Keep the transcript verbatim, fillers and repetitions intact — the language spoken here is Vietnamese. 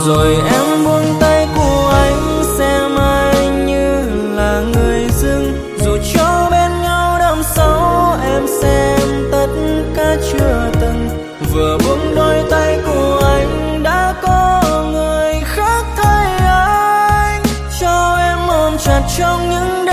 Rồi em buông tay của anh, xem anh như là người dưng. Dù cho bên nhau đằng sau, em xem tất cả chưa từng. Vừa buông đôi tay của anh, đã có người khác thay anh. Cho em ôm chặt trong những